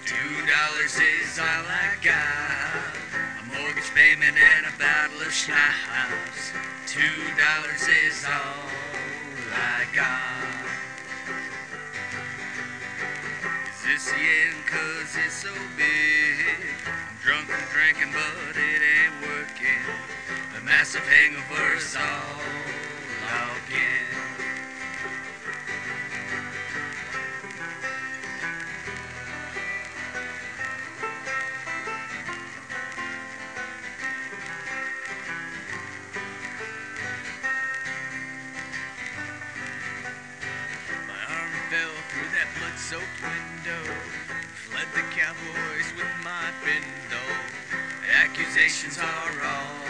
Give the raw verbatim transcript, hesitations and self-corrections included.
Two dollars is all I got. A mortgage payment and a bottle of schnapps. Two dollars is all I got. Is this the end? Cause it's so big. I'm drunk and drinking, but it ain't working. The massive hangover's all logging. Fell through that blood-soaked window, fled the cowboys with my bindle. Accusations are all